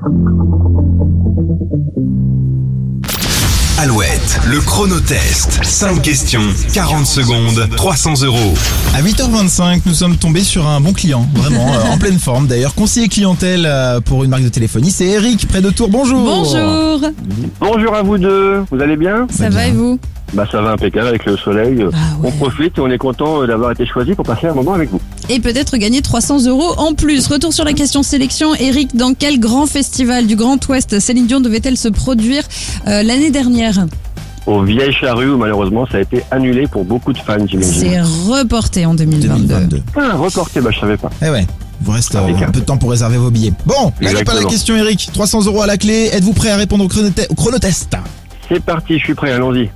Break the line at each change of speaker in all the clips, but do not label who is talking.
Alouette, le chronotest. 5 questions, 40 secondes, 300 €.
À 8h25, nous sommes tombés sur un bon client, vraiment en pleine forme. D'ailleurs, conseiller clientèle pour une marque de téléphonie, c'est Eric, près de Tours. Bonjour.
Bonjour.
Bonjour à vous deux, vous allez bien?
Ça va et vous?
Bah ça va impeccable avec le soleil.
Ah ouais.
On profite et on est content d'avoir été choisi pour passer un moment avec vous.
Et peut-être gagner 300 € en plus. Retour sur la question sélection. Eric, dans quel grand festival du Grand Ouest Céline Dion devait-elle se produire l'année dernière?
Au Vieille Charrue où malheureusement ça a été annulé pour beaucoup de fans, j'imagine.
C'est reporté en 2022.
2022.
Ah, reporté, bah je savais pas.
Eh ouais, il vous reste un
Impeccable.
peu de temps pour réserver vos billets. Bon, là n'est pas la
Exactement.
question Eric, 300 € à la clé. Êtes-vous prêt à répondre au chronotest?
C'est parti, je suis prêt, allons-y.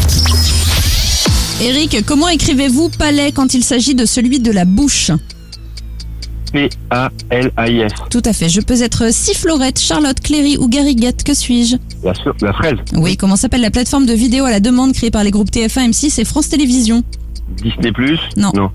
Eric, comment écrivez-vous palais quand il s'agit de celui de la bouche?
P-A-L-A-I-S.
Tout à fait. Je peux être Sifflorette, Charlotte, Cléry ou Garriguette. Que suis-je?
La fraise.
Oui, comment s'appelle la plateforme de vidéo à la demande créée par les groupes TF1, M6 et France Télévisions?
Disney+.
Non.
Non.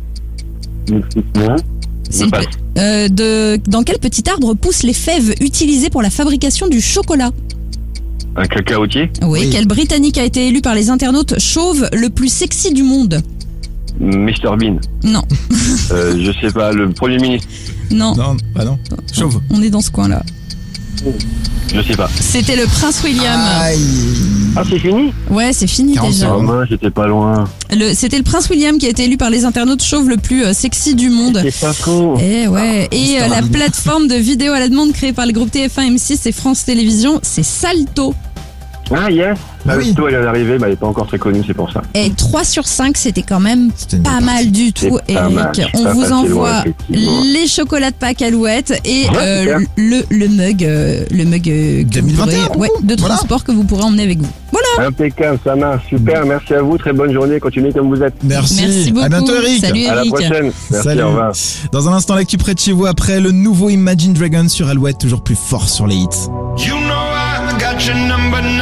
C'est
Je
une
passe.
Dans quel petit arbre poussent les fèves utilisées pour la fabrication du chocolat?
Un cacaotier.
Oui. Quel Britannique a été élu par les internautes chauve le plus sexy du monde?
Mr Bean.
Non,
Je sais pas, le Premier ministre.
non,
Non, bah non. Chauve.
on est dans ce coin-là.
Je sais pas.
C'était le prince William.
Aïe.
Ah, c'est fini?
Ouais, c'est fini
40
déjà.
Oh
secondes.
mince, j'étais pas loin.
C'était le prince William qui a été élu par les internautes chauve le plus sexy du monde.
C'est pas faux.
Et ouais. Et
Mr.
la
Bean.
plateforme de vidéo à la demande créée par les groupes TF1, M6 et France Télévisions, c'est Salto.
Ah, yes.
Bah oui.
Toi, elle est arrivée, bah, elle est pas encore très connue, c'est pour ça.
Et 3 sur 5, c'était quand même
C'était une
pas
bonne
mal du tout,
C'est pas mal,
Eric.
c'est
On
pas
vous
passé
envoie
loin, effectivement.
les chocolats de Pâques Alouette et
Ouais, super.
le mug, que vous
2021,
pourrez- de
voilà.
transport que vous pourrez emmener avec vous. Voilà.
Impeccable, ça marche. Super, merci à vous. Très bonne journée. Continuez comme vous êtes.
Merci beaucoup.
À bientôt Eric.
Salut
À la
Eric.
prochaine. Merci,
Salut.
au revoir.
Dans un instant, l'actu près de chez vous après le nouveau Imagine Dragons sur Alouette, toujours plus fort sur les hits.
You know I got your number.